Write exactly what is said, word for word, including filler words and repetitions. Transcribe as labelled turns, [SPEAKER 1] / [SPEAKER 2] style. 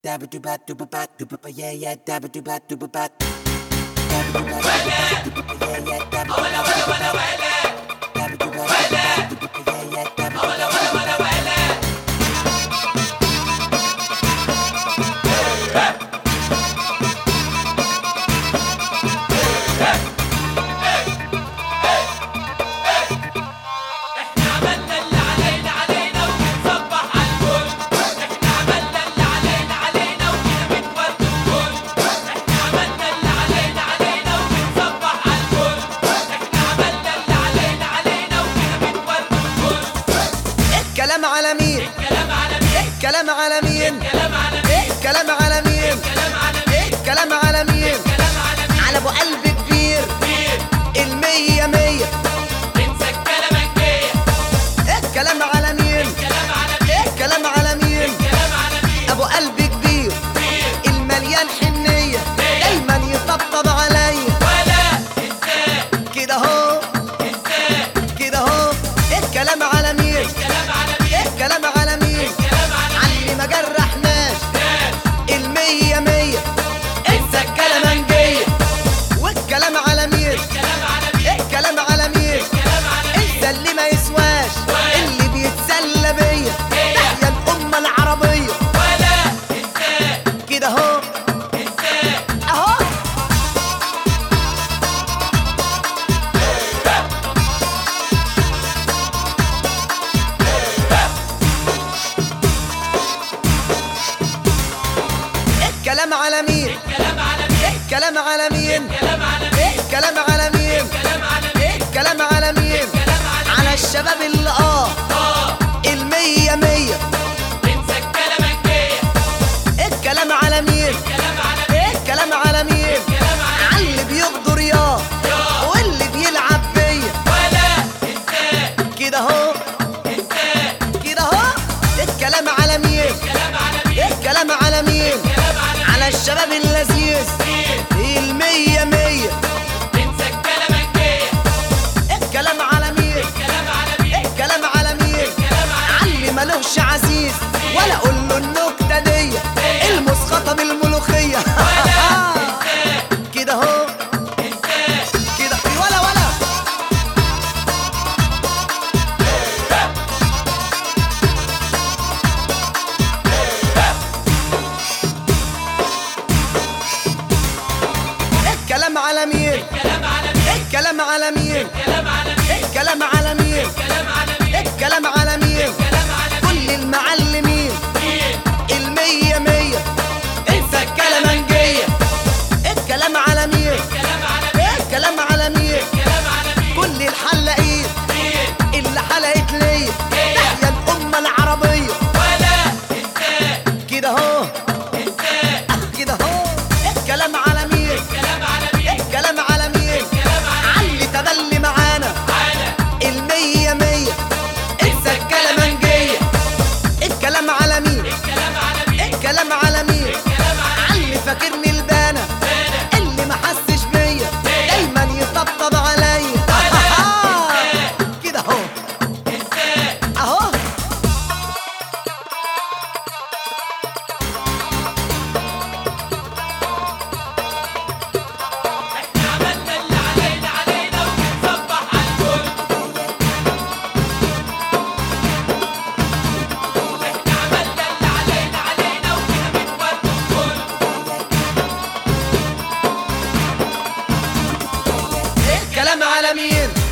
[SPEAKER 1] dabba doo ba doo ba ba doo ba ba yeah yeah dabba doo ba doo ba ba
[SPEAKER 2] الكلام على مين؟ الكلام على مين؟ الكلام على مين؟ الكلام على مين؟ على ابو قلب كبير المية مية
[SPEAKER 3] انسى الكلامنجية.
[SPEAKER 2] الكلام على مين؟ الكلام على مين؟ ابو قلب كبير المليان حنية دايما يطبطب عليا
[SPEAKER 3] ولا انساه
[SPEAKER 2] كده اهو
[SPEAKER 3] انساه
[SPEAKER 2] كده اهو. الكلام على مين؟ الكلام على مين؟ علي ما جرحناش المية مية انسى الكلامنجية. والكلام على مين؟ الكلام على مين؟ انسى اللي ما يسواش اللي بيتسلى بيا تحيا الأمة العربية
[SPEAKER 3] ولا انساه
[SPEAKER 2] كده اهو
[SPEAKER 3] انساه
[SPEAKER 2] اهو. الكلام على مين؟ الكلام على مين؟ الكلام على مين؟ الكلام على مين؟ على الشباب اللي اه المية مية
[SPEAKER 3] انسى الكلامنجية.
[SPEAKER 2] الكلام على مين؟ الكلام على مين؟ على اللي بيغدر ياه واللي بيلعب بيا
[SPEAKER 3] ولا انساه
[SPEAKER 2] كده اهو
[SPEAKER 3] انساه
[SPEAKER 2] كده اهو. الكلام على مين؟ الكلام على مين؟ على الشباب اللذيذ المية مية
[SPEAKER 3] انسى الكلامنجية.
[SPEAKER 2] الكلام على مين؟ الكلام على مين؟ علي ملوش عزيز ولا اقول له النكتة دي المسخطة بالملوخية كده اهو كده ولا ولا. الكلام على مين؟ الكلام على مين؟ الكلام على مين؟ الكلام على مين؟ كل المعلمين المية مية انسى الكلامنجية. الكلام على مين؟ الكلام على مين؟ كل الحلاقين اللي حلقت ليا تحيا الأمة العربية
[SPEAKER 3] ولا انساه
[SPEAKER 2] كده اهو
[SPEAKER 3] انساه
[SPEAKER 2] كده اهو. الكلام على مين؟ الكلام على مين؟ علي تبلي معانا المية مية انسى الكلامنجية. الكلام على مين؟ الكلام على مين؟ علي فاكرني البانة اللي ما حسش بيا دايما يطبطب عليا كده اهو اهو.
[SPEAKER 3] احنا عملنا اللي علينا علينا ونصبح على الكل. احنا عملنا اللي علينا علينا وكده بنودي الكل.
[SPEAKER 2] الكلام على مين؟